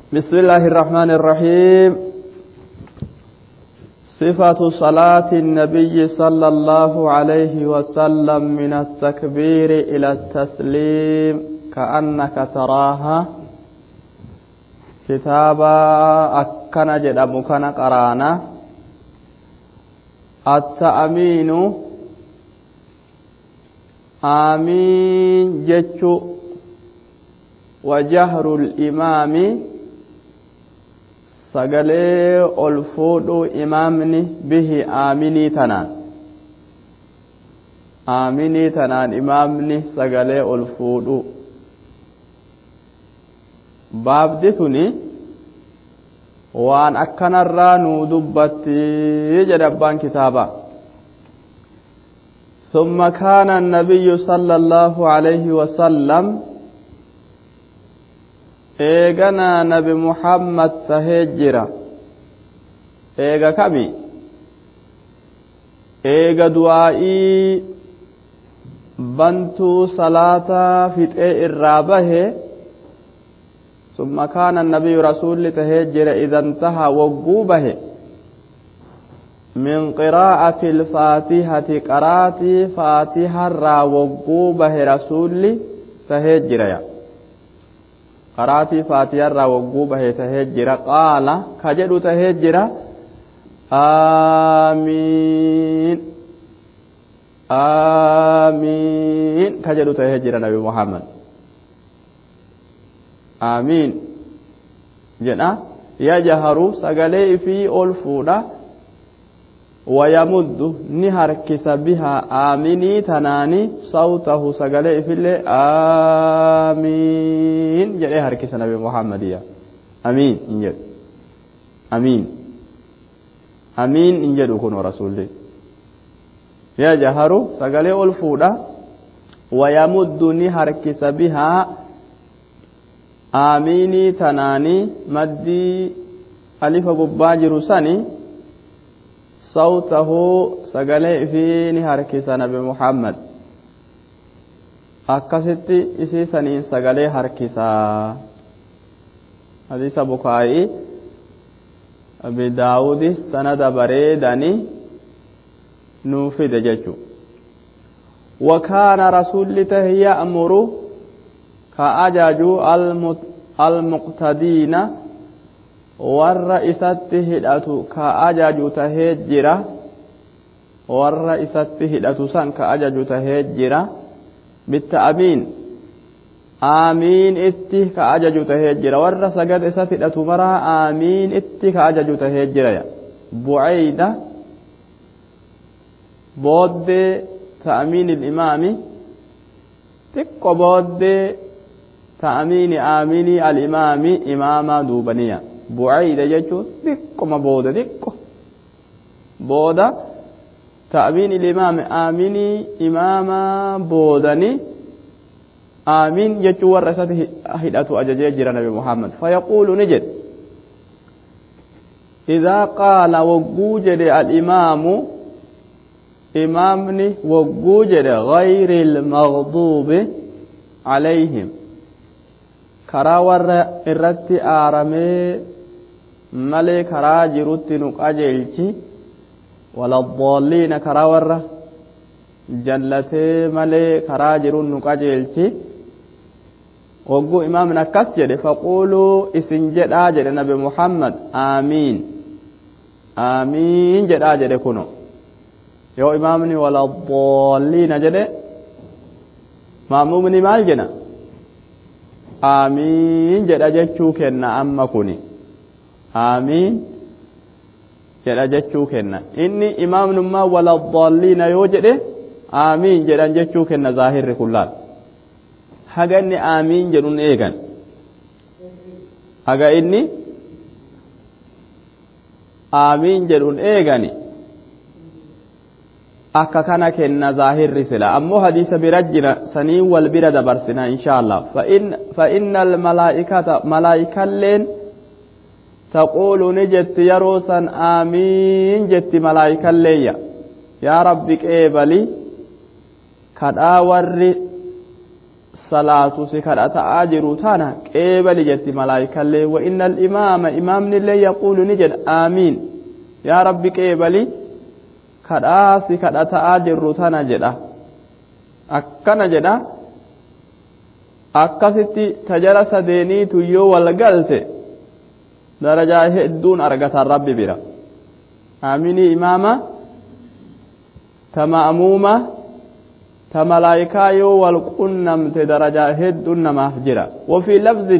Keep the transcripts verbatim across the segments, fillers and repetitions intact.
بسم الله الرحمن الرحيم. صفة صلاة النبي صلى الله عليه وسلم من التكبير إلى التسليم كأنك تراها. كتابا أكنا جدب كان قرانا. التأمين آمين جتشو وجهر الإمام sagalee ol fuudhuu imaamni bihi aaminii tanaan aaminii tanaan imaamni sagalee ol fuudhuu baabdi tuni waan akkanarraa nuu dubbatti jedhe abbaan kitaaba. ثم كان النبي صلى الله عليه وسلم eeganaa nabi muhammad tahee jira. eega kami eega du'aa'ii bantuu salaataa fixee irraa bahe. ثم كان النبي رسول tahee jira إذا انتهى wagguu bahe من قراءة الفاتحة قراتي فاتحة را wagguu bahe رسول tahee jira ya قراتي فاتحة را وقو به تهجر قال كجدو تهجر آمين آمين كجدو تهجر نبي محمد آمين جنا يجهر سغلي في ألفونا ويمد نهر كسبها آميني تناني صوته سغلي في اللي آمين جلي هر كس نبي محمد يا آمين إنجل آمين آمين إنجل كن رسول يجهر سغلي ألفونا ويمد نهر كسبها آميني تناني مدي ألف بباجر سني صوته سغلي فيني هركس نبي محمد akkasitti isii saniin sagalee harkisaa. hadiisa bukaa'ii abi daawudis sanada bareedani nuu fide jechu. وكان رسول يأمر كأجاج المقتدين والرئيسة هدأت كأجاج تهجرة والرئيسة هدأت سان كأجاج تهجرة بالتأمين آمين إتي كأجاج تهجرة والرسقات إسات هدأت مرا آمين إتي كأجاج تهجرة بعيدة بود تأمين الإمام تك بود تأمين آمين الإمام إمام دوبانية بعيدة جيشو ديكو ما بودا ديكو بودا تأمين الإمام آميني إماما بوداني آمين جيشو ورسات هدأتو أجاجي جرى نبي محمد فيقول نجد إذا قال وقوجد الإمام إمامني وقوجد غير المغضوب عليهم karaa warra irratti aaramee malee karaa jirutti nu qajeelchi waladhalliina karaa warra jallatee malee karaa jiruun nu qajeelchi. wagguu imaamni akkas jedhe faquuluu isin jedhaa jedhe nabi muhammad aamiin aamiin jedhaa jedhe kuno yoo imaamni waladhalliina jedhe maamumni maal jedha آمين جدا جتشو كنا أما كوني آمين جدا جتشو كنا إني إمام نما ولا الضالين يوجد آمين جدا جتشو كنا ظاهر كلال حاجة إني آمين جدون إيجان حاجة إني آمين جدون إيجاني akka kana kenna zaahirri sila ammoo hadiisa birajjina sanii wal bira dabarsina inshallah fa innal malaa'ikata malaa'ikalleen taquulu ni jetti yeroo san aamiin jetti malaa'ikalleeyya yaa rabbi qeebali kadhaa warri salaatu si kadhataa jiru tana qeebali jetti malaayikallee wa innal imaama imaamnillee yaquulu ni jedha aamiin yaa rabbi qeebali kadhaa si kadhataa jiru tana jedha akkana jedha akkasitti tajala sadeeniitu yoo wal galte darajaa hedduun argatan rabbi bira aaminii imaama ta ma'muuma ta malaayikaa yoo wal qunnamte darajaa hedduun namaaf jira wafii lafzin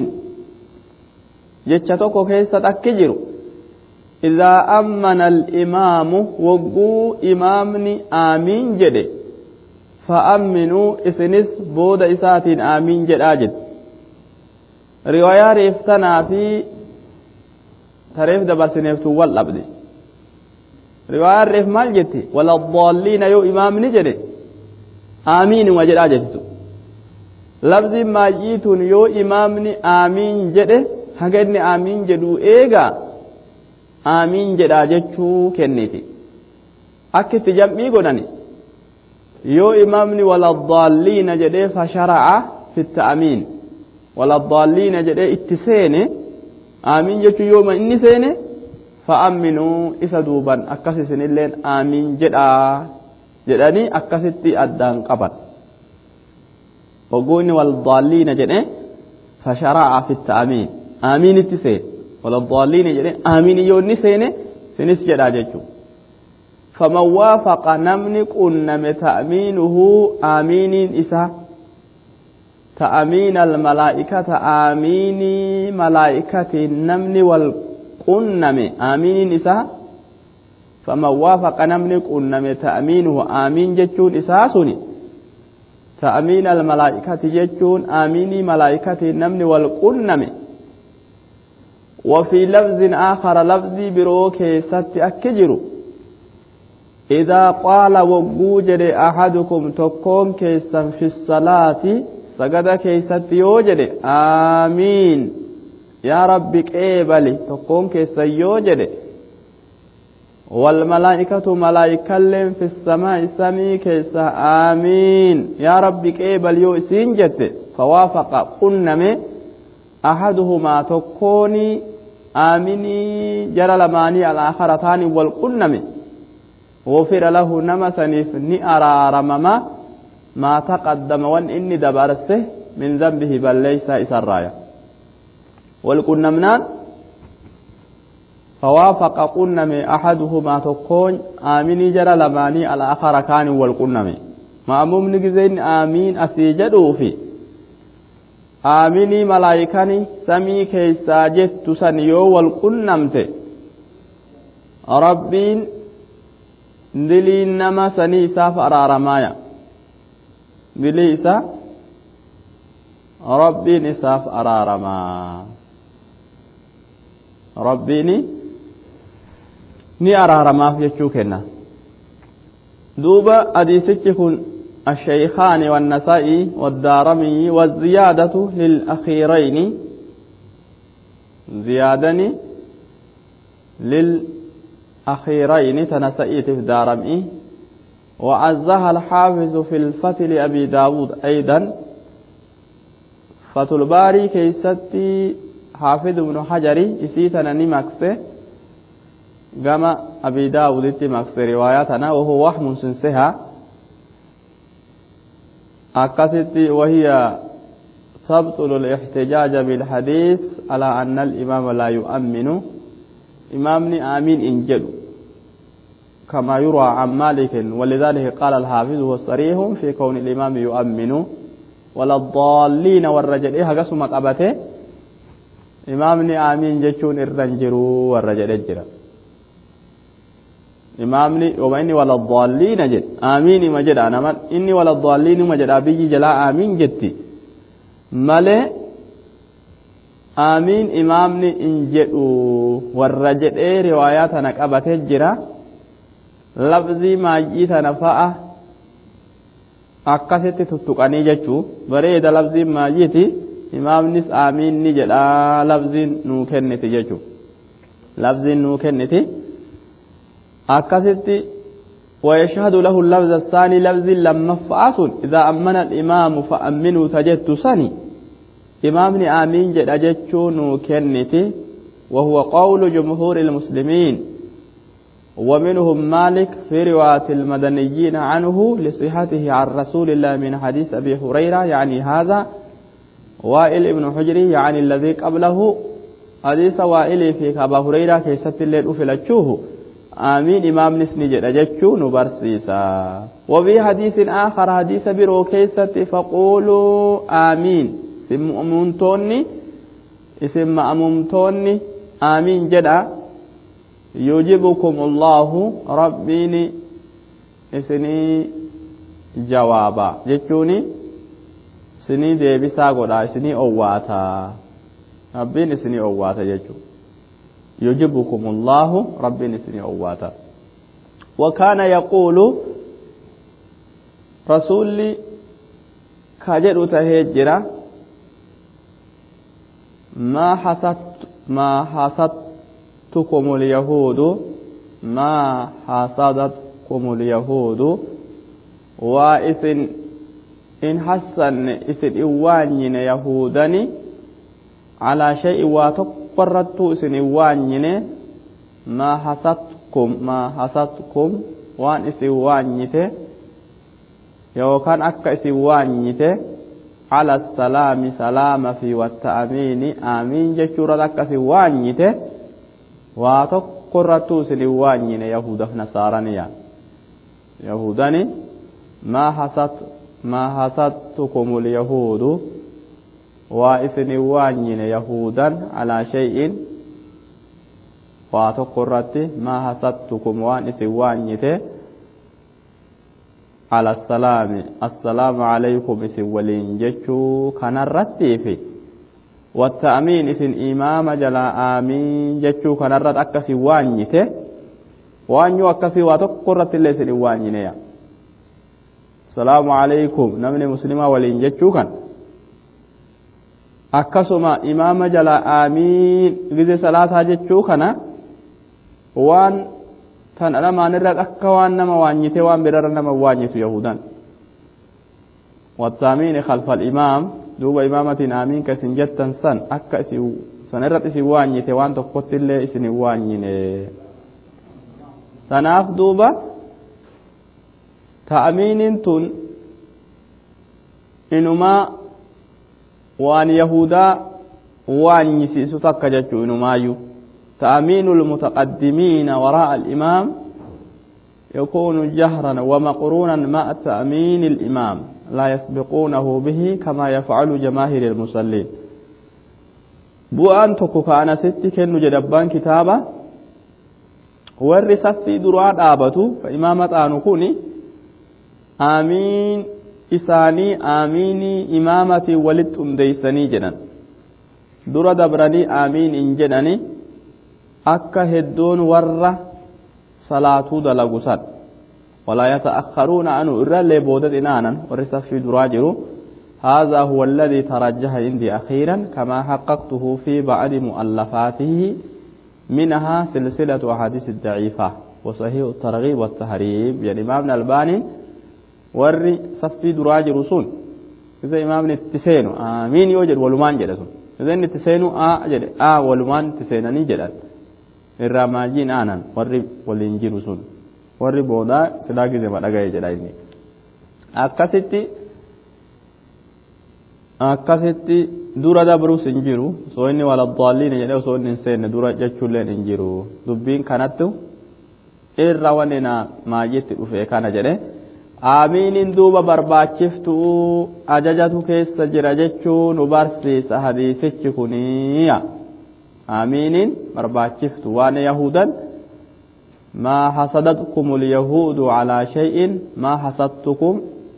jecha tokko keessa takki jiru idaa ammana al-imaamu wagguu imaamni aamiin jedhe fa'amminuu isinis booda isaatiin aamiin jedhaa jedhe riwaayaa reeftanaa fi tareef dabarsineeftuu wal dhabde riwaayaan reef maal jetti waladdaalliina yoo imaamni jedhe aamiinuma jedhaa jettu labziin maayyiituun yoo imaamni aamiin jedhe haga inni aamiin jedhu eegaa aamiin jedhaa jechuu kenniti akkitti jam'ii godhani yoo imaamni waladdaalliina jedhee fashara'a fi ta'amiin waladdaalliina jedhee itti seene aamiin jechuun yooma inni seene fa'amminuu isa duuban akkas isinilleen aamiin jedhaa jedhanii akkasitti addaan qaban oguu inni waladdaalliina jedhee fashara'a fi ta'amiin aamiin itti seene waladdaalliina jedhee aamiin yoo inni seene sinis jedhaa jechuudha. فمن وافق نمني قنم تأمينه آمين إسا تأمين الملائكة آمين ملائكة نمني والقنم آمين إسا فمن وافق نمني قنم تأمينه آمين جتون إساسني تأمين الملائكة جتون آمين ملائكة نمني والقنم وفي لفظ آخر لفظ بروكي ست أكجروا إذا قال وجود أحدكم تكون كيسا في الصلاة سجد كيسا يوجد آمين يا رب قبلي تكون كيسا يوجد والملائكة ملائكة في السماء سمي كيسا آمين يا رب قبل يوسين جت فوافق قنم أحدهما تكوني آمني جرى لماني الآخرتان والقنم غفر له نمسنيف ني أرارمما ما تقدم وان إني دبرسه من ذنبه بل ليس إسرايا والقنمنان فوافق قنم أحدهما تكون آمني جرى لماني الآخر كان والقنم ما أمم نجزين آمين أسيجدوا في آمني ملايكاني سمي كيسا جت سنيو والقنمت ربين diliin nama sanii isaaf araaramaaya dilii isa rabbiin isaaf araaramaa rabbiin ni araaramaaf jechuu kenna duuba hadiisichi kun الشيخان والنسائي والدارمي والزيادة للأخيرين زيادني لل أخيرين تنسئت في دارمي وعزها الحافظ في الفتح لأبي داود أيضا فتح الباري كيستي حافظ بن حجري إسيتنا نمكسه كما أبي داود تمكسه رواياتنا وهو وهم سنسها أكستي وهي تبطل الاحتجاج بالحديث على أن الإمام لا يؤمن إمامني آمين إن جدوا كما يروى عن مالك ولذلك قال الحافظ والصريح في كون الإمام يؤمن ولا الضالين والرجل إيه قسم قبته إمامني آمين جتشون الرنجروا والرجل الجرى إمامني وإني ولا الضالين جد آمين مجد أنا من إني ولا الضالين مجد أبي جلا آمين جدي ملئ آمين إمامني إن جدوا والرجل إيه رواياتنا قبته الجرى لفظي ما جيتنا فأه akkasitti tuttuqanii jechuu bareeda lafziin maajiiti imaamnis aamiin ni jedha lafziin nuu kenniti jechuu lafziin nuu kenniti akkasitti ويشهد له اللفظ الثاني لفظ لما فأصل إذا أمن الإمام فأمنوا تجد سني إمامني آمين جد أجتشون كنتي وهو قول جمهور المسلمين ومنهم مالك في رواية المدنيين عنه لصحته عن رسول الله من حديث أبي هريرة يعني هذا وائل ابن حجري يعني الذي قبله حديث وائل في أبا هريرة كيست الليل أفلتشوه آمين إمام نسني جد أجتشون برسيسا وفي حديث آخر حديث برو كيست فقولوا آمين اسم أممتوني اسم أممتوني آمين جدا يجيبكم الله ربيني اسني جوابا جتوني سني ديبسا قدا اسني أواتا ربيني اسني أواتا جتو يجيبكم الله ربيني اسني أواتا وكان يقول رسولي كجر تهجرا ما حسدت ما حسدتكم اليهود ما حسدتكم اليهود وإذن إن حسن إذن إوانين يهودني على شيء وتقررت إذن إوانين ما حسدتكم ما حسدتكم وان إذن إوانيته يوكان أكا إذن إوانيته على السلام سلام في والتأمين آمين جشورة لك سوانيته واتقرتو سنوانين يهودا نصارانيا يهوداني ما حسد ما حسدتكم اليهود وإسنوانين يهودا على شيء واتقرت ما حسدتكم وان إسوانيته على السلام السلام عليكم اسم ولين جتشو كان الرتيف والتأمين اسم إمام جلا آمين جتشو كان الرت أكسي وانيته وانيو أكسي واتقرت اللي اسم وانينيا السلام عليكم نمني مسلمة ولين جتشو كان أكسما إمام جلا آمين غزي صلاة جتشو كان وان tan alamaan irraa akka waan nama waanyite waan birarra nama waanyitu yahudan wattaamiin khalfa al-imaam duuba imaamatiin aamiin ka isin jettan san akka isin san irratti isin waanyite waan tokkotti illee isin waanyine tanaaf duuba ta'amiinin tun inumaa waan yahudaa waanyisiisu takka jechuu inumaayyuu تأمين المتقدمين وراء الإمام يكون جهرا ومقرونا مع تأمين الإمام لا يسبقونه به كما يفعل جماهير المصلين بوان تكوك أنا ستي كنو جدبان كتابة ورسف في دراد آبتو فإمامة آنكوني آمين إساني آميني إمامتي ولد أمديساني جنان دراد براني آمين إنجناني akka hedduun warra salaatuu dalagu san walaa yata'akkaruuna anu irrallee booda dhinaanan warri saffii duraa jiru هذا هو الذي ترجح عندي أخيرا كما حققته في بعض مؤلفاته منها سلسلة أحاديث الضعيفة وصحيح الترغيب والتحريب يعني إمام الألباني وري صفي دراج رسول إذا إمام التسينو آمين يوجد ولمان جلسون إذا التسينو آ جل آ ولمان تسينني جلال irraamaajiin aanan warri waliin jiru sun warri boodaa silaa gizema dhagaye jedha inni akkasitti akkasitti dura dabrus hin jiru soo inni waladaalliin jedhe osoo inni hin seenne dura jechuulleen hin jiru dubbiin kanattu irra wanni na maajitti dhufe kana jedhe aamiiniin duuba barbaachiftuu ajajatu keessa jira jechuu nu barsiisa hadiisichi kuniya آمين برباچفت وانا يهودا ما حسدتكم اليهود على شيء ما حسدتكم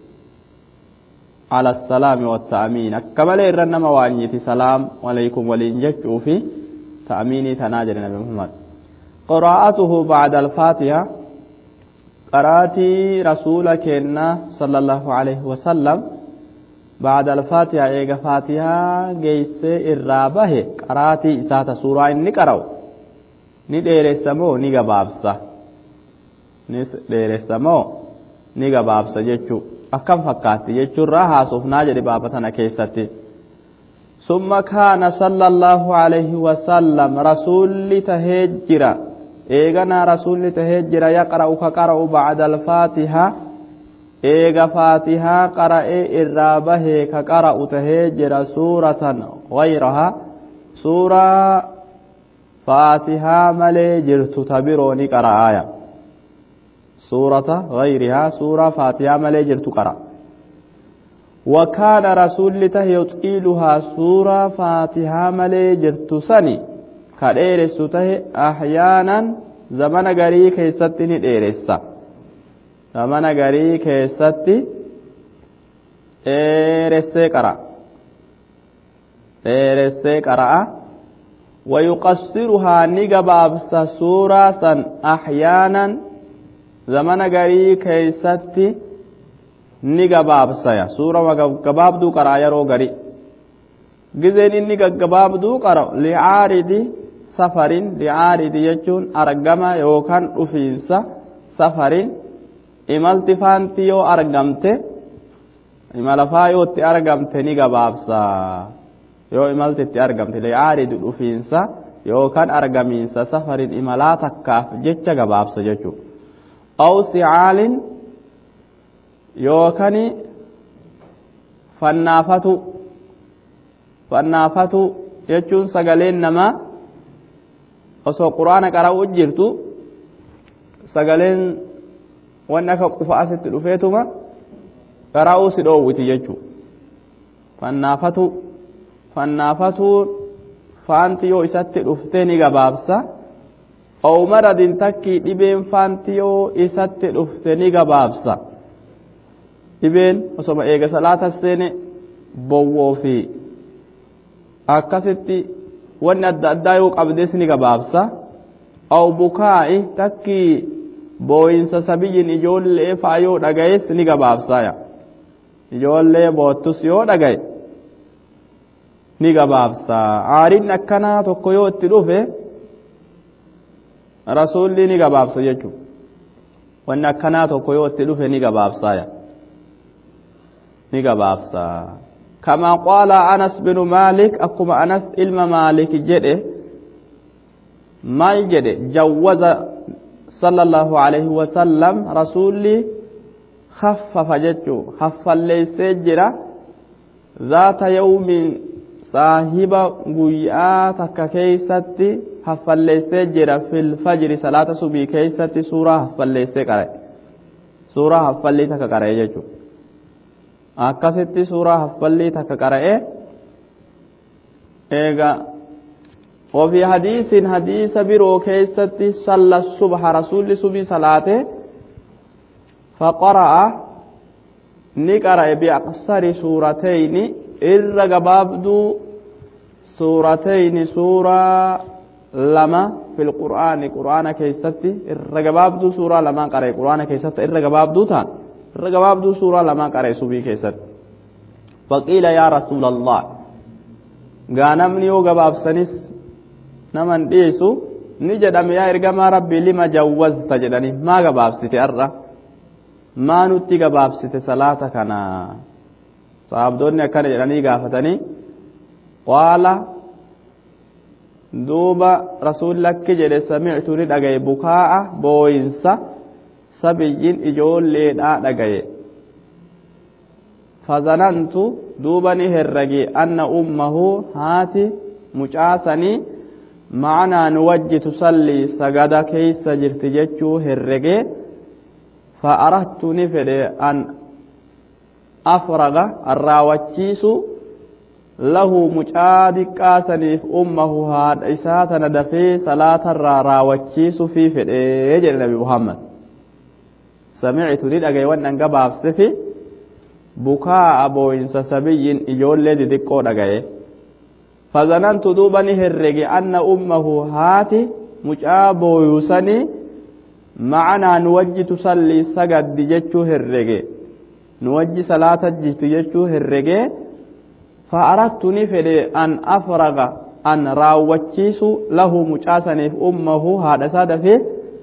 على السلام والتأمين كما ليرنا موانيتي سلام عليكم ولينججوا في تأميني تناجر نبي محمد قراءته بعد الفاتحة قراتي رسولك صلى الله عليه وسلم بعد الفاتحة إيجا فاتحة جيس الرابه قراتي إساتة سورة إني قرأو ندير السمو نيجا بابسة ni dheeressa moo ni gabaabsa jechuu akkam fakkaatti jechuurraa haasofnaa jedhe baaba tana keessatti. ثم كان صلى الله عليه وسلم رسول تهجر إيغنا رسول تهجر يقرأ كقرأ بعد الفاتحة إيغا فاتحة قرأ إرابه كقرأ تهجر سورة غيرها سورة فاتحة ملي جرت تبروني قرأ آية سورة غيرها سورة فاتحة ملي جرت قرأ وكان رسول ته يطيلها سورة فاتحة ملي جرت سني كديرس ته أحيانا زمن غري كيستني ديرسا زمن غري كيستي ديرسي قرأ ديرسي قرأ ويقصرها نغبابس سورة سن أحيانا زمن غري كيستي ni gabaabsaya suura gabaabduu qaraa yeroo gari gizeen inni gaggabaabduu qara li'aaridi safarin li'aaridi jechuun argama yookaan dhufiinsa safarin imalti faanti yoo argamte imala faa yoo itti argamte ni gabaabsa yoo imalti itti argamte li'aaridi dhufiinsa yookaan argamiinsa safarin imalaa takkaaf jecha gabaabsa jechuu aw si'aalin yookani fannaafatu fannaafatu jechuun sagaleen namaa osoo quraana qara'u jirtu sagaleen wanni akka qufa asitti dhufeetuma qara'uu si dhoowwiti jechuu fannaafatu fannaafatu faanti yoo isatti dhufte ni gabaabsa aw maradin takkii dhibeen faanti yoo isatti dhufte ni gabaabsa dhibeen osoma eega salaata seene bowwoo fi akkasitti wanni adda addaa yoo qabdes ni gabaabsa aw bukaa'i takkii booyinsa sabiyyin ijoollee faa yoo dhaga'es ni gabaabsaya ijoollee boottus yoo dhaga'e ni gabaabsa aariin akkanaa tokko yoo itti dhufe rasuulli ni gabaabsa jechuu wanni akkanaa tokko yoo itti dhufe ni gabaabsaya ni gabaabsa kama qaala anas binu maalik akkuma anas ilma maalik jedhe maal jedhe jawwaza sallallahu alaihi wasallam rasuulli khaffafa jechuu haffalleessee jira zaata yawmin saahiba guyyaa takka keeysatti haffalleessee jira fil fajri salaata subii keeysatti suuraa haffalleessee qare suuraa haffallii takka qare jechuu akkasitti suuraa haffallii takka qara'e eega وفي حديث حديث برو كيستي صلى الصبح رسول صبي صلاته فقرأ نقرأ بأقصر سورتين الرقبابدو سورتين سورة لما في القرآن قرآن كيستي الرقبابدو سورة لما قرأ قرآن كيستي الرقبابدو تان الرقبابدو سورة لما قرأ صبي كيست فقيل يا رسول الله غانمني وقباب سنس naman dhiisu ni jedhame yaa ergamaa rabbii lima jawwazta jedhani maa gabaabsite arra maa nutti gabaabsite salaata kana sahabdoonni akkana jedhanii gaafatanii qaala duuba rasuulli akki jedhe samictu ni dhagaye bukaa'a booyinsa sabiyyin ijoolleedhaa dhagaye fazanantu duuba ni herrage anna ummahu haati mucaasanii معنا نوجه تصلي سجدا كيس جرت جتشو هرجة فأردت نفر أن أفرغ الراوتشيس له مجاد كاسني أمه هاد إسات ندفي صلاة الراوتشيس في فر يجري النبي محمد سمعت لي أجيوان أنجباب سفي بكاء أبو إنس سبي إجول لدي دكو أجيه فظننت دوبني هرج أن أمه هاتي مجابو يوسني معنا نوجي تصلي سجد جتشو هرج نوجي صلاة جت جتشو هرج فأردت نفر أن أفرغ أن راوتشيس له مجاسني أمه هذا ساد فيه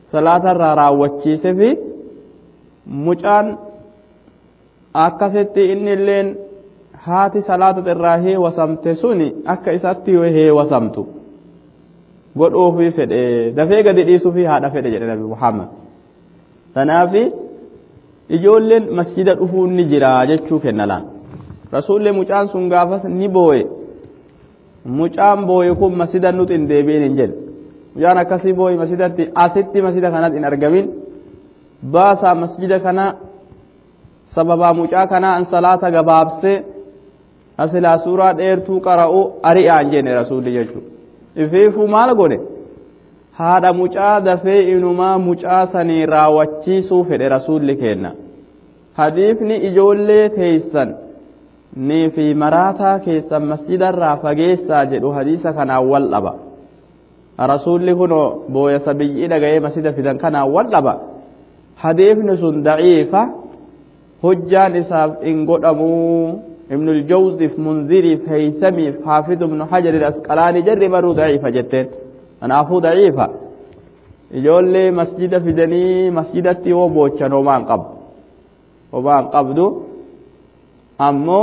salaata irraa raawwachiise fi mucaan akkasitti inni illeen haati salaata irraa heewasamte suni akka isatti heewasamtu godhuufi fedhe dafee gadi dhiisuufi haadha fedhe jedhe Nabi Muhammad. Tanaafi ijoolleen masjida dhufuun ni jira jechuu kenna laan. Rasuulli mucaan sun gaafas ni booye. Mucaan booye kun masjida nuti hin deebiin hin jedhe. Mucaan akkasii booye masjidatti asitti masjida kanatti hin argamin. Baasaa masjida kana sababa mucaa kana an salaata gabaabsee asilaa suuraa dheertuu qara'u ari'aan jenne rasuulli jechuudha. Ifeefuu maal godhe haadha mucaa dafee inumaa mucaa sanii raawwachiisuu fedhe rasuulli kenna. Hadiifni ijoollee teessan ni fi maraataa keessan masjidarraa fageessaa jedhu hadiisa kanaan wal dhaba. Rasuulli kunoo booya sabiyyii dhaga'ee masjida fidan kanaan wal dhaba. Hadiifni sun daciifa hujjaan isaaf hin godhamuu. ابن الجوزي في منذري في هيثمي في حافظ ابن حجر الأسقلاني جرب مرو ضعيفة جتين أنا أفو ضعيفة يقول لي مسجد في دني مسجدتي وبوشن وما انقب وما انقبدو أمو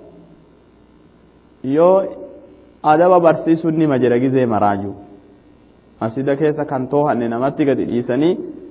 يو أدب برسيسوني مجرقي زي مراجو مسجد كيسا كانتوها أننا متى قد إيساني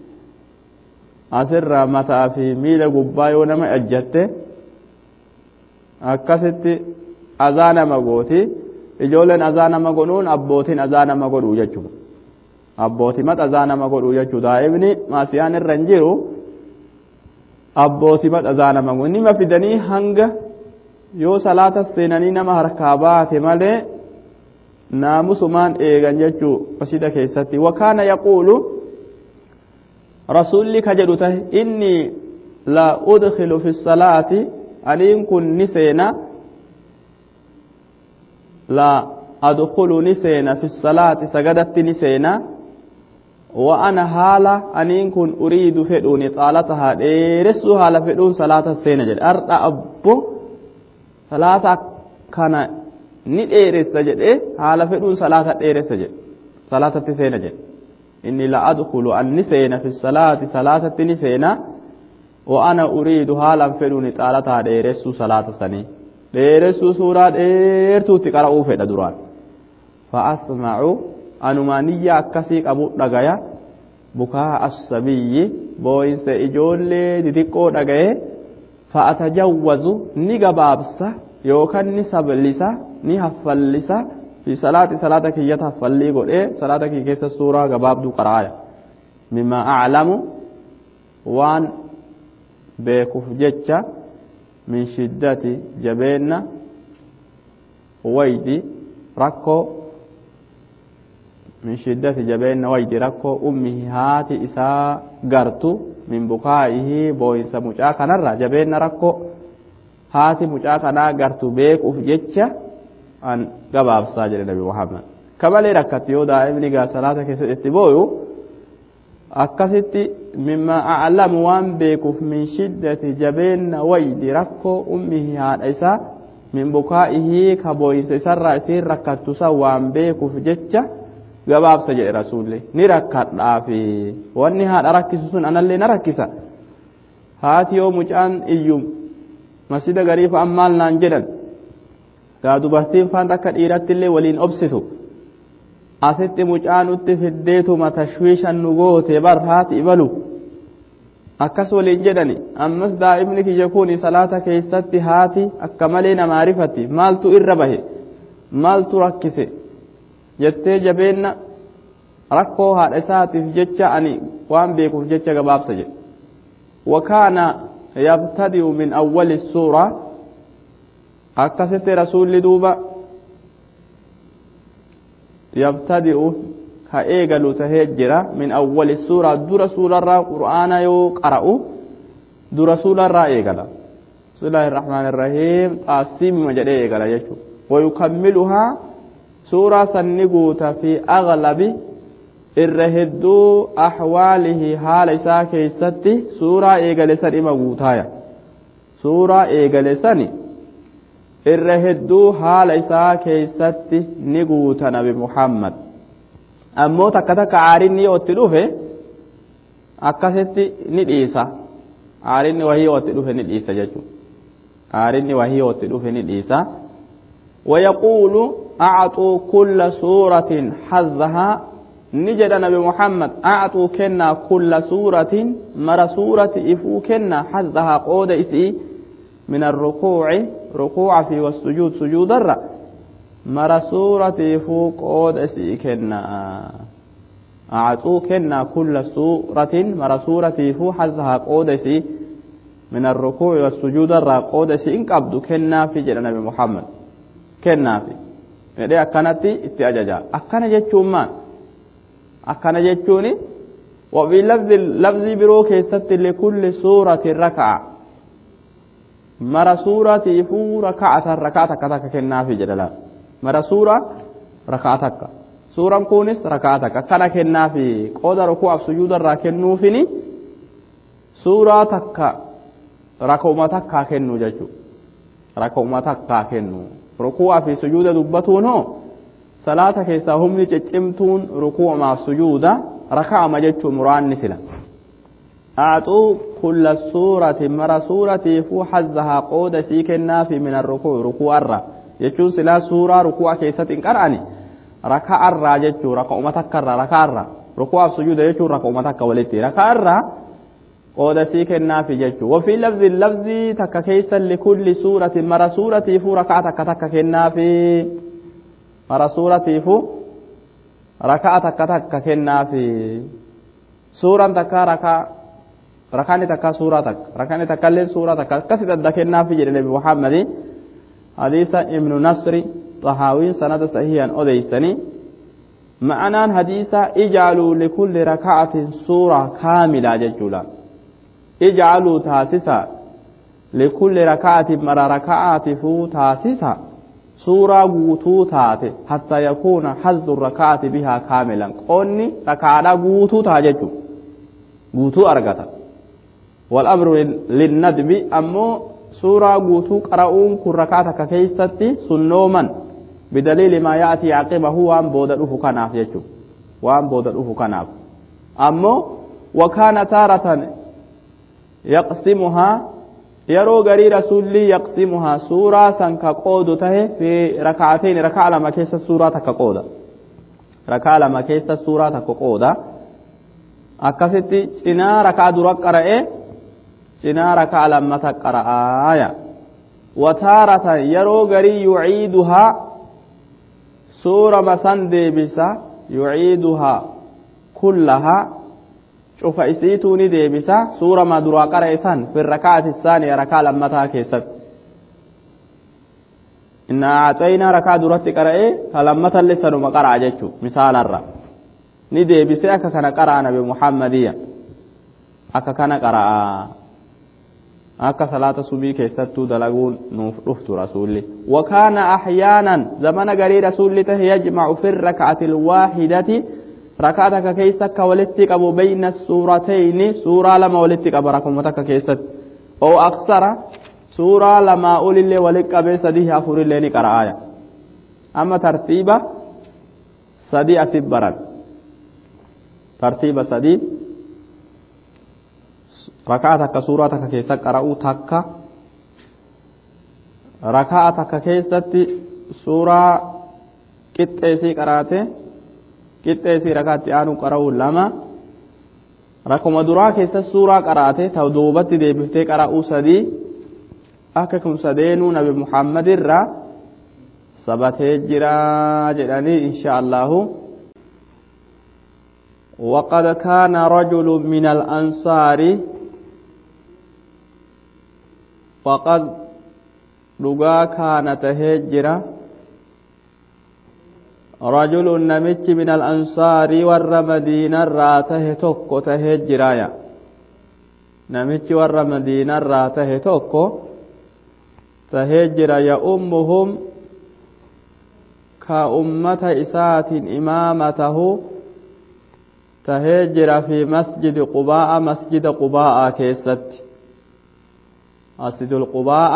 أسر متى في ميل قبايو نما أجته akkasitti azaana magooti ijoolleen azaana magonuun abbootiin azaana magodhuu jechuudha. Abbootimat azaana magodhuu jechuudha. Daa'imni maasiyaan irra hin jiru abbootimat azaana magodhuu nima fidanii hanga yoo salaata seenanii nama harkaa baate malee naamusumaan eegan jechuu masjida keessatti. Wakaana yaquulu rasuulli ka jedhu tahe inni la udkhilu fi salaati aniin kun ni seena la adkhulu ni seena fi salaati sagadatti ni seena wa ana haala aniin kun uriidu fedhuuni xaalataha dheeressuu haala fedhuun salaata seena jedhe ardha abbo salaata kana ni dheeressa jedhe haala fedhuun salaata dheeressa jedhe salaatatti seena jedhe inni la adkhulu an ni seena fi salaati salaatatti ni seena وأنا أريد حالا فدوني طالتها ديرسو صلاة سني ديرسو سورة ديرتو تقرأوا في الدران فأسمعوا أنمانية أكسيك أبو دقايا بكاء الصبي بوين سيجول ديكو دقايا فأتجوز نقبابسة يوكن نسبلسة نهفلسة في صلاة صلاة كي يتهفلي قول إيه صلاة كي كيس السورة قباب دو قرايا مما أعلم وان beekuuf jecha min shiddati jabeenna waydi rakkoo min shiddati jabeenna waydi rakkoo ummihi haati isaa gartu min bukaa'ihi booyinsa mucaa kanarra jabeenna rakkoo haati mucaa kanaa gartu beekuuf jecha an gabaabsaa jedhe Nabi Muhammad. Kamalee rakkatti yoo daa'imni gaa salaata keessatti itti booyu akkasitti mimma a'lamu waan beekuuf min shiddati jabeenna waydi rakkoo ummihi haadha isaa min bukaa'ihi ka booyinsa isarraa isiin rakkattu san waan beekuuf jecha gabaabsa jedhe rasuulli ni rakkadhaafi wanni haadha rakkisu sun anallee na rakkisa haati yoo mucaan iyyum masjida gariifa ammaal naan jedhan gaa dubartiin faan akka dhiirattillee waliin obsitu asitti mucaanutti fiddeetuma tashwiishan nu goote bar haati ibalu akkas waliin jedhani ammas daa'imni kiyya kuni salaata keessatti haati akka malee nama arifatti maaltu irra bahe maaltu rakkise jettee jabeenna rakkoo haadha isaatiif jecha ani waan beekuuf jecha gabaabsa jedhe wakaana yabtadi'u min awwali suura akkasitti rasuulli duuba يبتدئ كأيغلو تهجرة من أول السورة دور سورة الرا قرآن يو قرأوا دور سورة الرا إيغلا بسم الله الرحمن الرحيم تقسيم مجد إيغلا يشو ويكملها سورة سنقوت في أغلب الرهدو أحواله حال ساكي ستي سورة إيغلا سن إما قوتايا سورة إيغلا سني irra hedduu haala isaa keessatti ni guuta Nabi Muhammad ammoo takka takka aarinni yoo itti dhufe akkasitti ni dhiisa aarinni wahii watti dhufe ni dhiisa jechuudha aarinni wahii watti dhufe ni dhiisa ويقول أعطوا كل سورة حظها نجد نبي محمد أعطوا كنا كل سورة مر سورة إفو كنا حظها قود إسئ من الركوع ركوع في والسجود سجود الرأ مر سورة إفو قود إسئ كنا أعطوا كنا كل سورة مر سورة إفو حظها قود إسئ من الركوع والسجود الرأ قود إسئ إن قبضوا كنا في جد نبي محمد كنا في إذا أكنتي اتجاجا أكن جتشوما أكن جتشوني وفي لفظ لفظ بروك يست لكل سورة ركعة مر سورة يفو ركعة ركعة كذا كنا في جدلا مر سورة ركعة كذا سورة كونس ركعة كذا كنا في قدر ركوع سجود الراكنو فيني سورة تكا ركوما تكا كنو جتشو ركوما تكا كنو ركوع في سجود دبتون هو صلاة كيسا هم نجتمتون ركوع مع سجود ركع مجتش مران نسلا أعطوا كل سورة مر سورة فو حزها قود سيكنا في من الركوع ركوع الرا يجون سلا سورة ركوع كيسا تنكراني ركع الرا جتشو ركع متكر ركع الرا ركوع سجود يجون ركع متكر ولتي ركع الرا قود سيكنا في ججو وفي لفظ اللفظ تككيسا لكل سورة مر سورة فو ركعة تكككنا في مر سورة فو ركعة تكككنا في سورة تكا ركع ركعة تكا سورة تك ركعة تكلل سورة تك كسد الدكنا في جل محمد حديث ابن نصر طحاوي سند صحيحا أديسني معنى حديث اجعلوا لكل ركعة سورة كاملة ججولا اجعلوا تاسسا لكل ركعة مر ركعات فو تاسسا سورة غوتو تاتي حتى يكون حظ الركعة بها كاملا قوني ركعة غوتو تاججو غوتو أرغتا والأمر للندب أمو سورة غوتو قرؤون كل ركعة ككيستي سنوما بدليل ما يأتي عقبه وان بودر أفو كناف يجو وان بودر أفو كناف أمو وكان تارة يقسمها يرو غري رسولي يقسمها سورة سنك قود ته في ركعتين ركع لما كيس سورة تكقود ركع لما كيس سورة تكقود أكستي سنا ركع درك قرأ سنا ركع لما تقرأ آية وتارة يرو غري يعيدها سورة مسند بسا يعيدها كلها شوف إسيتوني دي بسا سورة ما دروا قرأتان في الركعة الثانية ركعة لما تاكيست إن أعطينا ركعة درات قرأ فلما تلسنوا ما قرأ جيتشو مثال الرّ ندي بسا أكا كان قرأ نبي محمدية أكا كان قرأ أكا صلاة سبي كيستو دلقون نفت رسولي وكان أحيانا زمن قري رسولي يجمع في الركعة الواحدة ركعتك كيسك ولتك أبو بين السورتين سورة لما ولتك أبو ركمتك كيست أو أكثر سورة لما أولي اللي ولك أبي سديه أفور اللي نقرأ آية أما ترتيبة سدي أسيب برد ترتيبة سدي ركعتك سورتك كيسك قرأو تك ركعتك كيست سورة كتئسي قرأته qixxeessi rakaatti aanu qara'u lama rakkuma duraa keessa suuraa qaraate ta'u duubatti deebiftee qara'uu sadii akka kun sadeenuu nabi Muhammad irraa sabatee jira jedhanii insha Allahu وقد كان رجل من الأنصار وقد لقا كان تهجرة رجل نمت من الأنصار والرمدين الراته توكو تهجرايا نمت والرمدين الراته توكو تهجر يا أمهم كأمة إسات إمامته تهجر في مسجد قباء مسجد قباء كيست مسجد القباء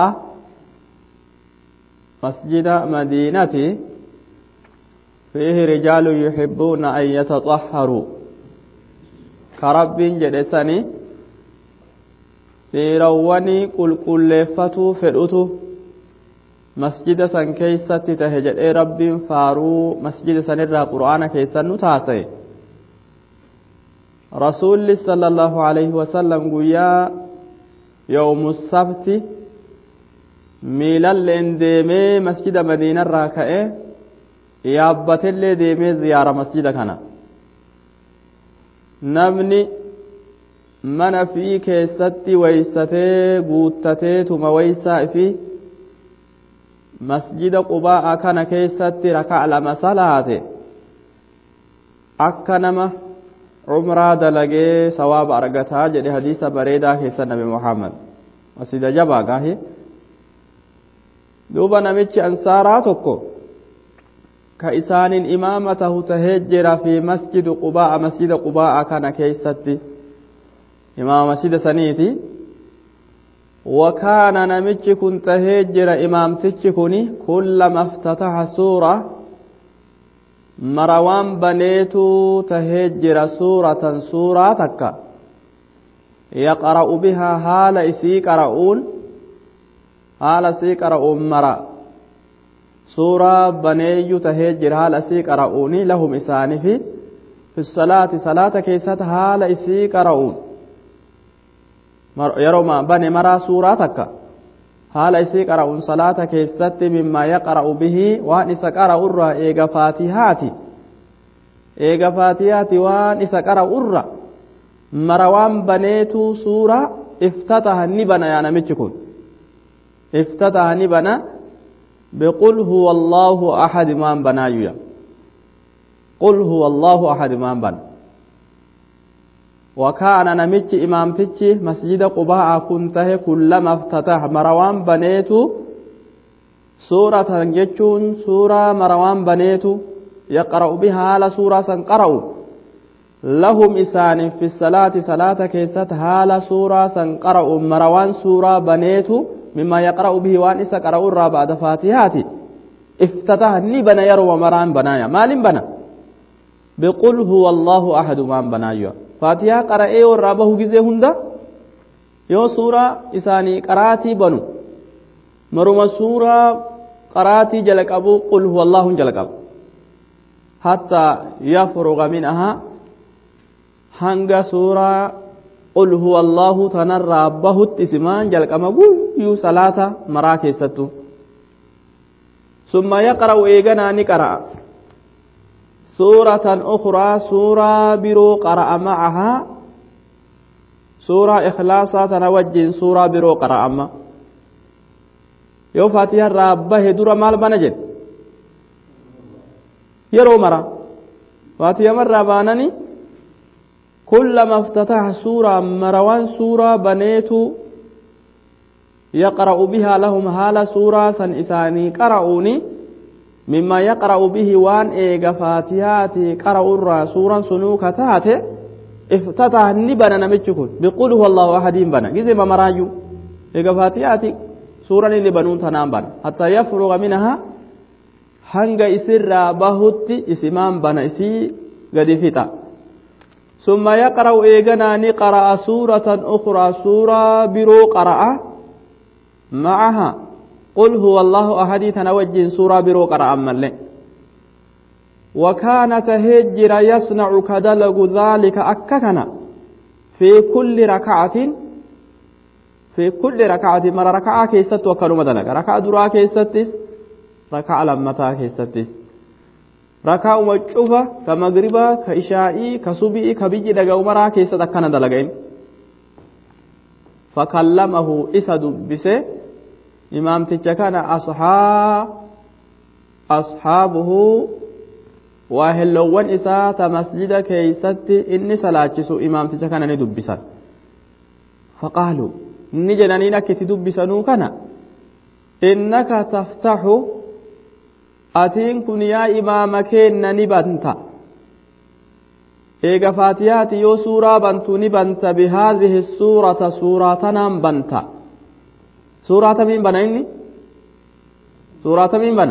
مسجد مدينتي فيه رجال يحبون أن يتطهروا كربين جدساني dhiirawwani qulqulleeffatuu fedhutu masjida san keeysatti tahe jedhee rabbiin faaruu masjida sanirraa qur'aana keessan nu taasa'e rasuulli sallallahu alaihi wasallam guyyaa yawmu sabti miilalleen deemee masjida madiinarraa ka'e yaabbatellee deemee ziyaara masjida kana namni mana fi keessatti weeysatee guuttatee tuma weeysaa fi masjida qubaa kana keessatti raka'a lama salaate akka nama umraa dalagee sawaaba argataa jedhe hadiisa bareedaa keessa nabi Muhammad masjida jabaa gaahi duuba namichi ansaaraa tokko ka isaanin imaama tahu tahee jira fi masjidu qubaa masjida qubaa kana keessatti imaama masjida saniiti وكان نمتش كنت هجر إمام تشكني كلما افتتح سورة مروان بنيتو تهجر سورة سورة تكا يقرأ بها حال إسيك رؤون حال إسيك رؤون مرا سورة بنيو تهجر حال إسيك رؤوني لهم إساني في في الصلاة صلاة كيست حال إسيك رؤون yeroo ma bane maraa suuraa takka haala isii qara'uun salaata keessatti mimmaa yaqra'u bihi waan isa qara'u irraa eega faatihaati eega faatihaati waan isa qara'u irra mara waan baneetu suuraa iftataha ni bana yaa namichi kun iftataha ni bana biqul huwa allahu ahad maan banaayu qul huwa allahu ahad maan bana وكان نمتش إمامتش مسجد قباء كنته كلما افتتح مروان بنيتو سورة جتشون سورة مروان بنيتو يقرأ بها على سورة سنقرأ لهم إسان في الصلاة صلاة كيست هالة سورة سنقرأ مروان سورة بنيتو مما يقرأ به وان إسا قرأ بعد فاتحاتي افتتح نبنا يروى مران بنايا مال بنا بقل هو الله أحد من بنايا فاتحة قرأي ورابه جزء هندا يو سورة إساني قراتي بنو مرما سورة قراتي جلك أبو قل هو الله جلك أبو حتى يفرغ منها هنگا سورة قل هو الله تنرى بهت اسمان جلك أبو يو صلاة مراكي ستو ثم يقرأ إيغانا نقرأ سورة أخرى سورة برو قرأ معها سورة إخلاصة تنوجه سورة برو قرأ معها يو فاتحة رابه دور مال بنجد يرو مرة فاتحة من رابانني كلما افتتح سورة مروان سورة بنيت يقرأ بها لهم هالة سورة سن إساني قرأوني مما يقرأ به وان إيغا فاتحاتي قرأ الرا سورا سنوك تاتي افتتح نبنا نمتشكل بقول هو الله أحد بنا جزي ما مراجو إيغا فاتحاتي سورا لبنون تنام بنا حتى يفرغ منها هنگ إسر بهت إسمان بنا إسي قد فتا ثم يقرأ إيغنا نقرأ سورة أخرى سورة برو قرأ معها قل هو الله أحد تنوجه سورة برو قرأ أمالي وكان تهجر يصنع كدلق ذلك أككنا في كل ركعة في كل ركعة مرة ركعة كيست وكلمة دلق ركعة درا كيستس ركعة لمتا كيستس ركعة وجوفة كمغربة كإشائي كسبئي كبيجي دقاو مرة كيست أكنا دلقين فكلمه إسد بسه إمام تجكنا أصحاب أصحابه وهلوان إساءة مسجد كيست إني سلاجسو إمام تجكنا ندبسا فقالوا نجنانين كي تدبسنو كنا إنك تفتح أتين كن يا إمام كينا نبنتا إيغا فاتحات يو سورة بنتو نبنتا بهذه السورة سورة نبنتا سورة مين بنا إني سورة مين بنا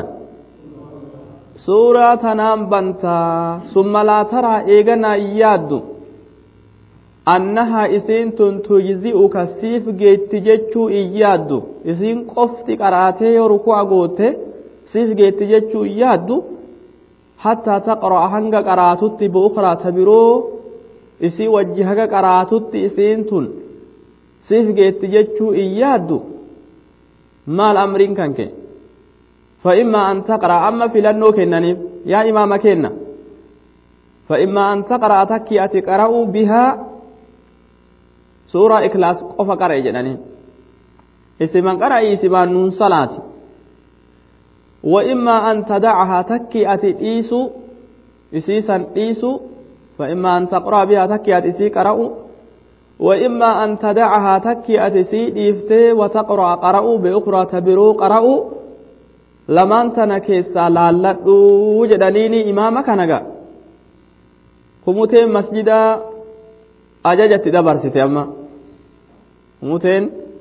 سورة نام بنتا ثم لا ترى إيغنا يادو annaha isiin tun tujzi'uka siif geetti jechuu iyyaaddu isiin qofti qaraatee yoo ruku'a goote siif geetti jechuu iyyaaddu hattaa taqra'a hanga qaraatutti bi'ukhraa tabiroo isii wajji haga qaraatutti isiin tun siif geetti jechuu iyyaaddu maal amriin kanke فإما أن تقرأ أما في لنو كننيف يا إمام كنا فإما أن تقرأ تكي أتقرأ بها سورة إخلاص قف قرأ جناني اسمان قرأ اسمان نون صلاة وإما أن تدعها تكي أتئيس إسيسا إيس فإما أن تقرأ بها تكي أتئسي قرأ وإما أن تدعها تكي أتئسي إفتي وتقرأ قرأ بأخرى تبرو قرأ lamaan tana keessaa laalladhu jedhaniini imaama kanaga kumuteen masjidaa ajajatti dabarsite amma kumuteen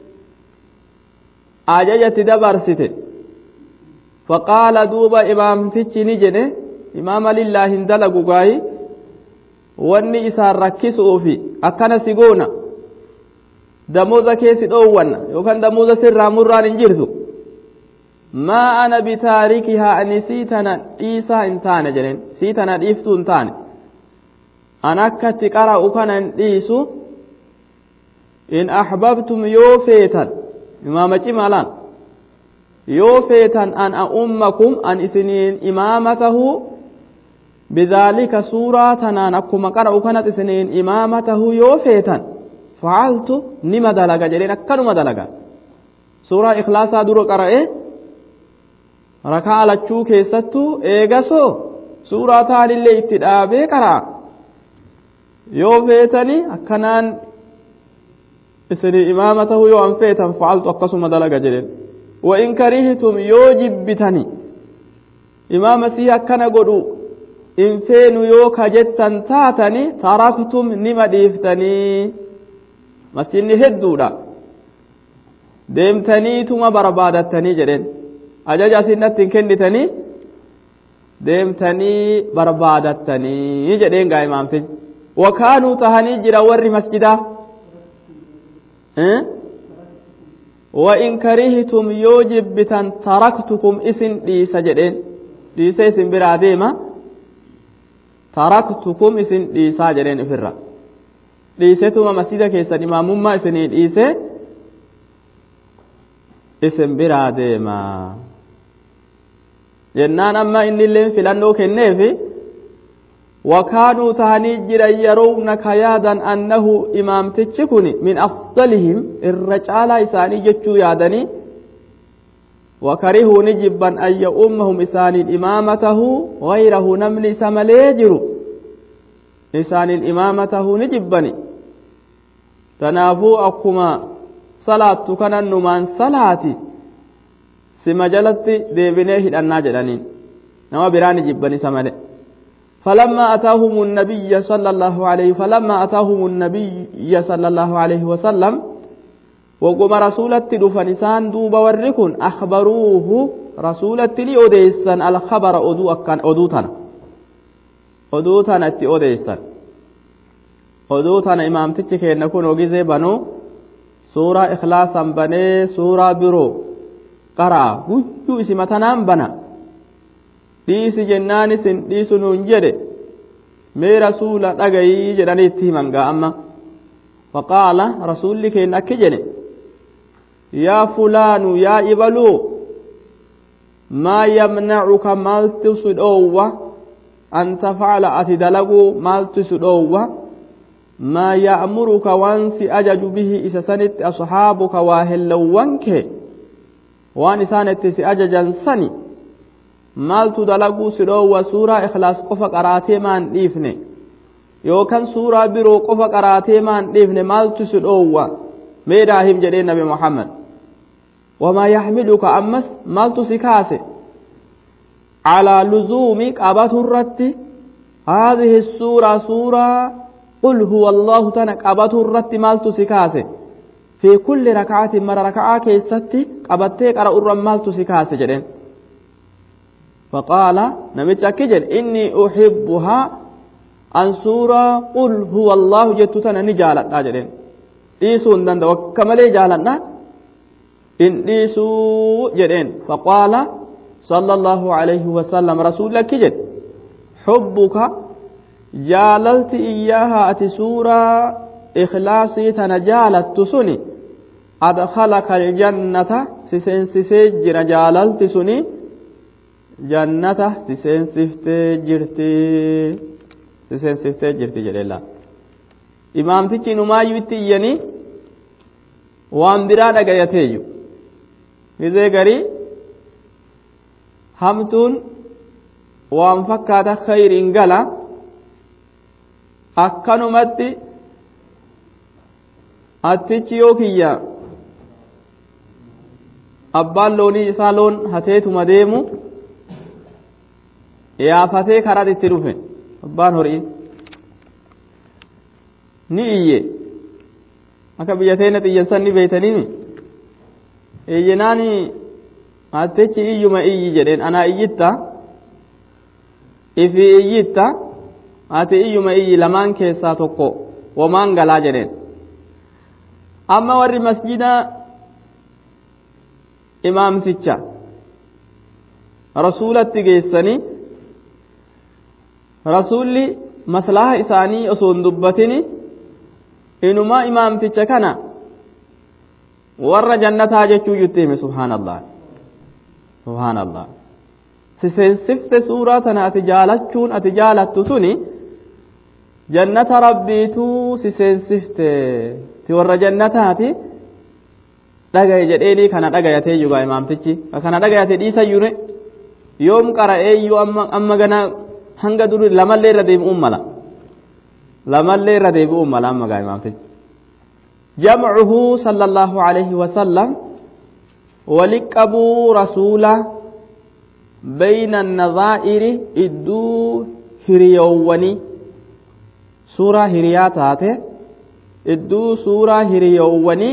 ajajatti dabarsite faqaala duuba imaamtichi ni jedhe imaama lillaahi hin dalagu gaayi wanni isaan rakkisuufi akkana si goona damooza keessi dhoowwanna yookaan damooza sirraa murraan hin jirtu ما أنا بتاركها أني سيتنا إيسا إنتان جنين سيتنا إفتو إنتان أنا كتقرأ كان إيسو إن أحببتم يوفيتا إمامة مالان يوفيتا أن أمكم أن إسنين إمامته بذلك سورة نكم قرأ كانت إسنين إمامته يوفيتا فعلت نما دلقا جنين أكد مدلقا سورة إخلاصا دور قرأ rakaa lachuu keessattuu eegasoo suuraa taanillee itti dhaabee qaraa yoo feetanii akkanaan isinii imaama tahuu yoo an feetan fa'altu akkasuma dalaga jedheen wa in karihtum yoo jibbitanii imaama sii akkana godhu in feenu yoo kajettan taatanii taraktum nima dhiiftanii masjidni hedduudha deemtaniituma barbaadattanii jedheen ajaja asinnatti hin kennitanii deemtanii barbaadattanii jedheen gaa imaamtichi wakaanuu tahanii jira warri masjidaa wa in karihtum yoo jibbitan taraktukum isin dhiisa jedheen dhiisee isin biraa deema taraktukum isin dhiisaa jedheen ifirra dhiisetuma masjida keessan imaamummaa isinii dhiise isin biraa deema jennaan amma innilleen filannoo kenneefi wakaanuu tahanii jira yarawna kayaadan annahu imaamtichi kun min afdalihim irra caalaa isaanii jechuu yaadanii wakarihuu ni jibban an ya'ummahum isaaniin imaamatahu gayrahu namni isa malee jiru isaaniin imaamatahu ni jibbani tanaafuu akkuma salaattu kanan numaan salaati sima jalatti deebinee hidhannaa jedhaniin nama biraani jibbani isa malee فلما أتاهم النبي صلى الله عليه فلما أتاهم النبي صلى الله عليه وسلم وقم رسولة دفنسان دوب وركن أخبروه رسولة لأوديسان الخبر أدو أكان أدوتنا أدوتنا اتي أوديسان أدوتنا إمام تتكي نكون وغيزي بنو سورة إخلاصا بني سورة برو قرأ وجو اسمتنام بنا dhiisi jennaanis hin dhiisu nuun jedhe mee rasuula dhagayii jedhanii itti himan gaa amma faqaala rasuulli keenya akki jedhe yaa fulaanu yaa ibaluu maa yamnacuka maaltu si dhoowwa an tafcala ati dalaguu maaltu si dhoowwa maa ya'muruka waan si ajaju bihi isa sanitti asxaabuka waa hellawwan kee waan isaan itti si ajajan sani maaltu dalaguu si dhoowwa suuraa ikhlaas qofa qaraatee maan dhiifne yookaan suuraa biroo qofa qaraatee maan dhiifne maaltu si dhoowwa mee daahim jedhee nabi muhammad wamaa yaxmiluka ammas maaltu si kaase calaa luzuumi qabatu irratti haadhihi suuraa suuraa qul huwa allahu tana qabatu irratti maaltu si kaase fi kulli rakaatin mara raka'aa keessatti qabattee qara'u irra maaltu si kaase jedheen فقال نمت أكجل إني أحبها an suuraa qul huwa allahu jettu tana ni jaaladha jedheen dhiisuu hin danda'u akka malee jaaladha in dhiisuu jedheen faqaala sallallahu alayhi wasallam rasuulakki jedhe hubbuka jaalalti iyyaha ati suuraa ikhlaasii tana jaalattu suni adkhalaka aljannata siseensisee jira jaalalti suni jannata siseensiftee jirti siseensiftee jirti jedheella imaamtichi numaayyuu itti iyyanii waan biraa dhagayateeyyu hizee garii hamtuun waan fakkaata khayriin gala akkanumatti attichi yoo kiyya abbaan loonii isaa loon hateetuma deemu yaafatee karaa itti dhufe abbaan horii ni iyye akka biyya teenya xiyyeessan ni beeytaniimi iyyenaani attichi iyyuma iyyi jedheen anaa iyyitta ifi iyyitta ati iyyuma iyyi lamaan keessaa tokko wamaan galaa jedheen amma warri masjida imaamticha rasuulatti geessanii rasuulli maslaha isaanii osoo hin dubbatini inumaa imaamticha kana warra jannataa jechuu jutti hime subhaanallah subhaanallah siseensifte suuraa tana ati jaalachuun ati jaalattu tuni jannata rabbiituu siseensifte ti warra jannataati dhagaye jedheeni kana dhagayatee yugaa imaamtichi kana dhagayate dhiisa yure yoom qara'eeyyuu amma amma gana hanga duri lamallee irra deebi'uun mala lamallee irra deebi'uun mala amma gaa imaamtichi jamcuhu sallallahu alayhi wasallam waliqqabuu rasuula bayna annadaa'iri idduu hiriyoowwanii suuraa hiriyaa taate idduu suuraa hiriyoowwanii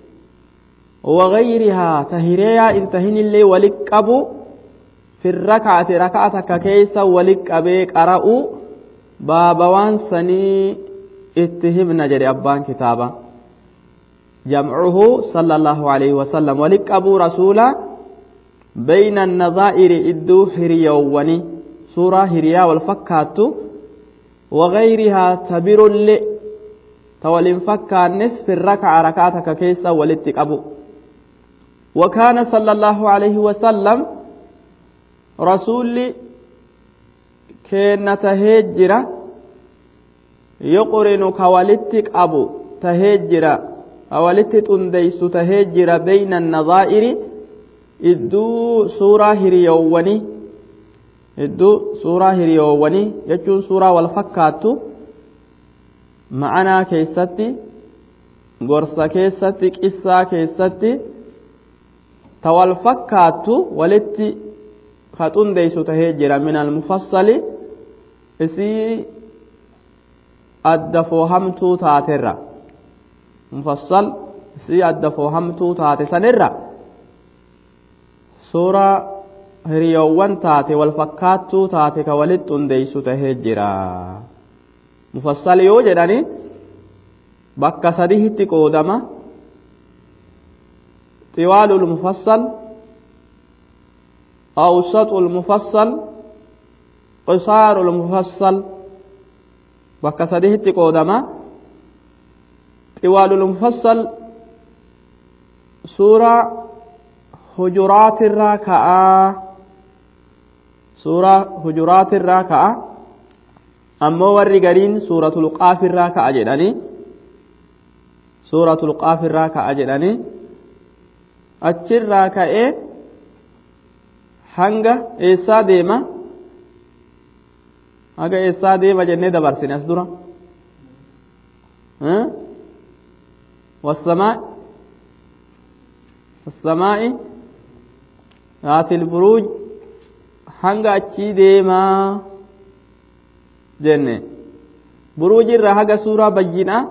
وغيرها تهريا انتهن اللي ولقبوا في الركعة ركعة كيسا ولقبوا قرأوا بابوان سني اتهمنا جري أبان كتابا جمعه صلى الله عليه وسلم ولقبوا رسولا بين النظائر إدو هريواني سورة هريا والفكات وغيرها تبر اللي تولين فكا نصف الركعة ركعة كيسا ولتقبوا وكان صلى الله عليه وسلم رسول كان تهجر يقرن كوالتك أبو تهجر أولت تنديس تهجر بين النظائر إدو سورة هريواني إدو سورة هريواني يجون سورة والفكات معنا كيستي غرسا كيستي كيسا كيستي توال فكاتو ولتي خاتون ديسو تهجر من المفصل اسي الدفو همتو تاترا مفصل اسي الدفو همتو تاتي سنرا سورة هريوان تاتي والفكاتو تاتي كولتون ديسو تهجرا مفصل يو جداني بكا سديهتي قودما طوال المفصل أوسط المفصل قصار المفصل بكا سديهتي قودما طوال المفصل سورة حجرات الراكعة سورة حجرات الراكعة ammoo warri gariin suuratul qaaf irraa ka'a jedhanii suuratul qaaf irraa ka'a jedhanii achirraa ka'ee hanga eessaa deema hanga eessaa deema jennee dabarsine as dura wassamaa wassamaa'i zaatil buruuj hanga achii deemaa jenne buruuji irraa haga suuraa bayyinaa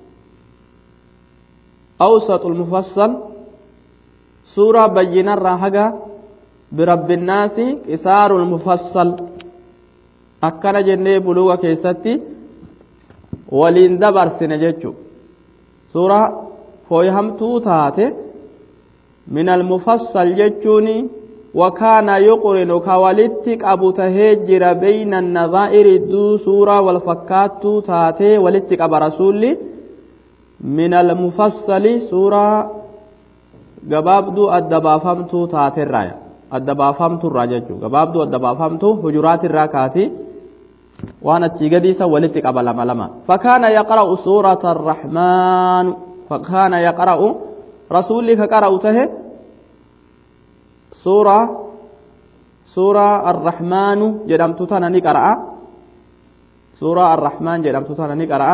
awsatul mufassal suuraa bayyinaa irraa haga birabbinnaasi qisaarul mufassal akkana jennee buluuga keessatti ولين دبر سنجتشو سورة فويهمتو تاتي من المفصل جتشوني وكان يقرن كوالتك أبو تهجر بين النظائر دو سورة والفكات تاتي ولتك أبو رسولي من المفصل سورة قبابدو الدبافمتو تاتي الراية الدبافمتو الراججو قبابدو الدبافمتو حجرات الراكاتي وانا تيجديسا ولتك أبو لما لما فكان يقرأ سورة الرحمن فكان يقرأ رسولك قرأ تهي سورة سورة الرحمن جدمت تانا نقرأ سورة الرحمن جدمت تانا نقرأ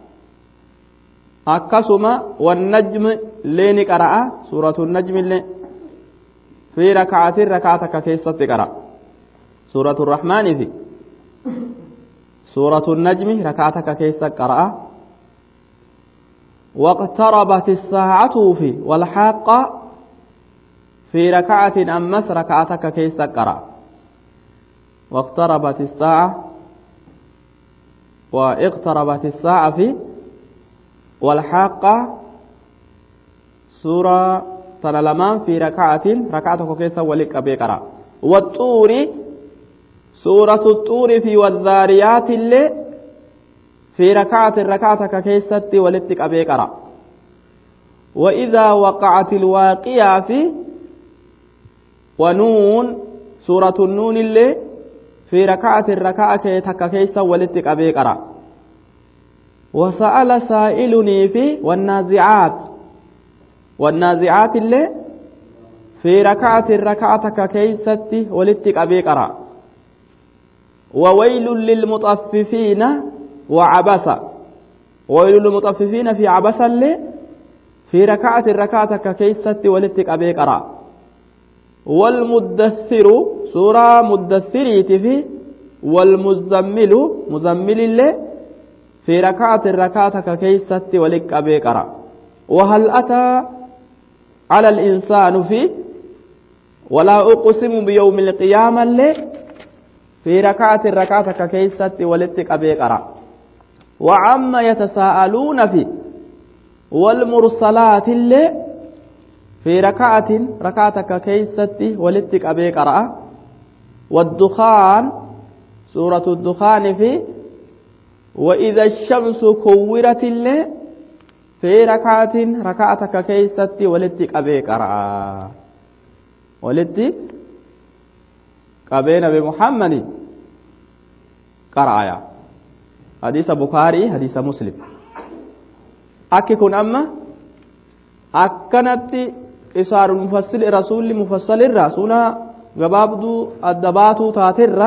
أكسما والنجم لين قرأ سورة النجم اللي في ركعة ركعتك كيسة تقرأ سورة الرحمن في سورة النجم ركعتك كيسة قرأ واقتربت الساعة في والحاقة في ركعة أمس ركعتك كيس قرأ واقتربت الساعة واقتربت الساعة في والحاقة سورة تلالمان في ركعة ركعتك كيس ولك بقرأ والطور سورة الطور في والذاريات اللي في ركعة ركعتك كيست ولتك بقرأ وإذا وقعت الواقعة في ونون سورة النون اللي في ركعة الركعة تككيسا ولتك أبي قرأ وسأل سائلني في والنازعات والنازعات اللي في ركعة الركعة تككيسا ولتك أبي قرأ وويل للمطففين وعبس وويل للمطففين في عبس اللي في ركعة الركعة تككيسا ولتك أبي قرأ والمدثر سورة مدثريت في والمزمل مزمل اللي في ركعة الركعة ككيسة ولك أبي قرأ وهل أتى على الإنسان في ولا أقسم بيوم القيامة اللي في ركعة الركعة ككيسة ولك أبي قرأ وعما يتساءلون في والمرسلات اللي في ركعة ركعتك كيستي ولتك أبي قرأ والدخان سورة الدخان في وإذا الشمس كورت اللي في ركعة ركعتك كيستي ولتك أبي قرأ ولتك أبي نبي محمد قرأ حديث بخاري حديث مسلم أكي كن أما أكنت إسار المفصل رسول مفصل الرسول غبابدو الدباتو تاتر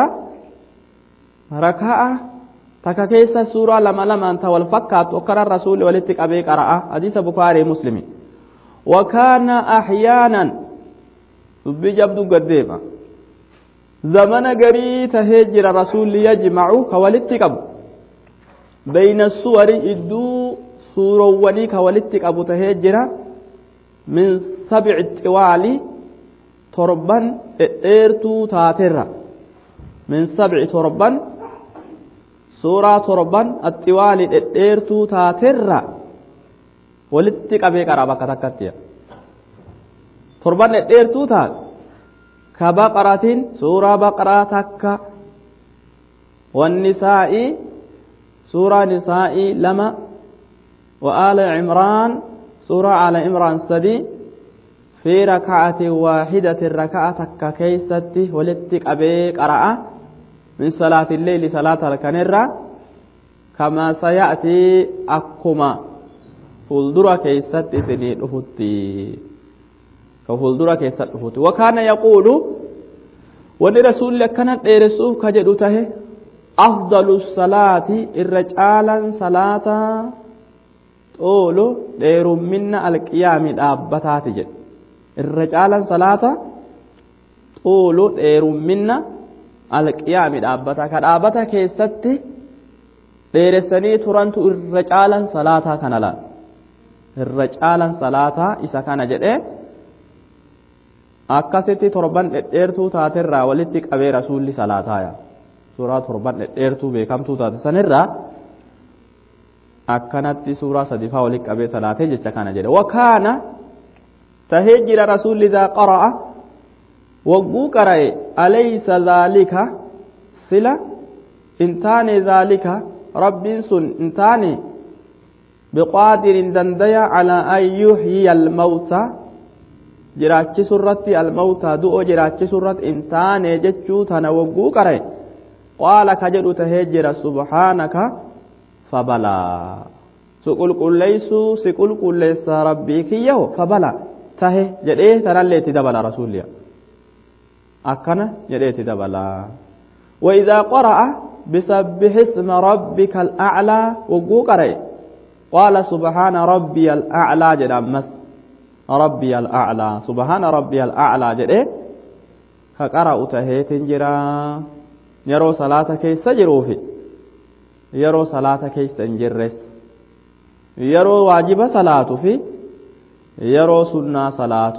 ركعة تككيس سورة لما لما أنت والفكات وكر الرسول ولتك أبي قرأ حديث بخاري مسلم وكان أحيانا بجبدو قديما زمن قري تهجر رسول يجمع كولتك أبو بين السور إدو سورة وليك ولتك أبو تهجر من سبع التوالي تربان إيرتو تاترة من سبع تربان سورة تربان التوالي إيرتو تاترة ولتك أبي قرابة كتكتيا تربان إيرتو تات كبقرة سورة بقرة تكا والنساء سورة نساء لما وآل عمران سورة على عمران سدي في ركعة واحدة الركعة ككيستي ولتك أبيك أرأى من صلاة الليل صلاة الكنرة كما سيأتي أكما فولدرة كيستي سنين أفتي فولدرة كيستي أفتي وكان يقول ولرسول لك كانت إيرسوه كجدوته أفضل الصلاة الرجالا صلاة oolu dheerumminna alqiyaami dhaabbataati jedhe irra caalan salaata oolu dheerumminna alqiyaami dhaabbata ka dhaabbata keessatti dheeressanii turantu irra caalan salaataa kana la irra caalan salaataa isa kana jedhe akkasitti torban dhedheertuu taaterraa walitti qabee rasuulli salaataa yaa suuraa torban dhedheertuu beekamtuu taate sanirraa akkanatti suuraa sadi faa walitti qabee salaatee jecha kana jedhe wakaana tahee jira rasuulli idaa qara'a wagguu qara'e alaysa dhaalika sila intaane dhaalika rabbiin sun intaane biqaadirin dandaya calaa an yuhyiya almawta jiraachisu irratti almawta du'o jiraachisu irratti intaane jechuu tana wagguu qara'e qaala ka jedhu tahee jira subhaanaka fabalaa siqul qulleeysuu siqul qulleessa rabbii kiyyaho fabala tahe jedhee tanallee itti dabala rasuulliya akkana jedhee itti dabala وإذا قرأ بسبح اسم ربك الأعلى وقو قرأ قال سبحان ربي الأعلى جد أمس ربي الأعلى سبحان ربي الأعلى جد فقرأ تهيت جرا يرو صلاة كيس جرو في يرو صلاة كيس جرس يرو واجب صلاة في يرو سنة صلاة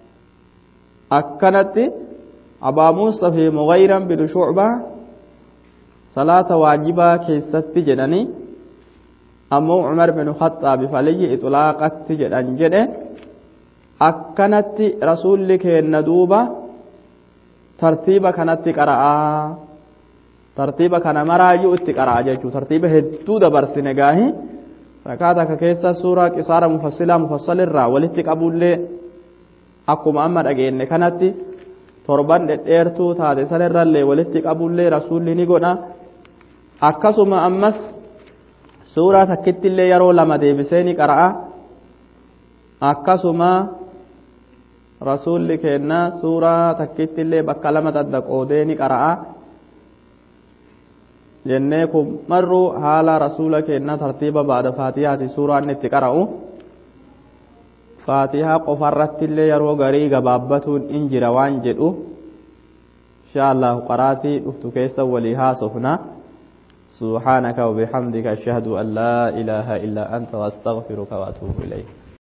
أكنت أبا موسى في مغيرا بن شعبة صلاة واجبة كيست جدني أمو عمر بن خطاب فلي إطلاقت جدن جدن أكنت رسولك الندوبة ترتيبة كانت قرأ ترتيبة كان مراجع اتقرأ جيشو ترتيبة هدو دبر سنقاهي ركعتك كيسا سورة كسارة مفصلة مفصل الرا ولتقبول لي أكو محمد أجين كانت torban dhedheertuu taate sanirrallee walitti qabullee rasuulli ni godha akkasuma ammas suuraa takkittillee yeroo lama deebisee ni qara'a akkasuma rasuulli kenna suuraa takkittillee bakka lama daddaqoodee ni qara'a jennee kun marru haala rasuula kenna tartiiba baada faatihaati suuraan itti qara'u faatihaa qofarratti illee yeroo garii gabaabbatuun in jira waan jedhu inshallah qaraatii dhuftu keessa walii haasofna subhaanaka wa bihamdika ashhadu an laa ilaaha illaa anta astaghfiruka wa atuubu ilayk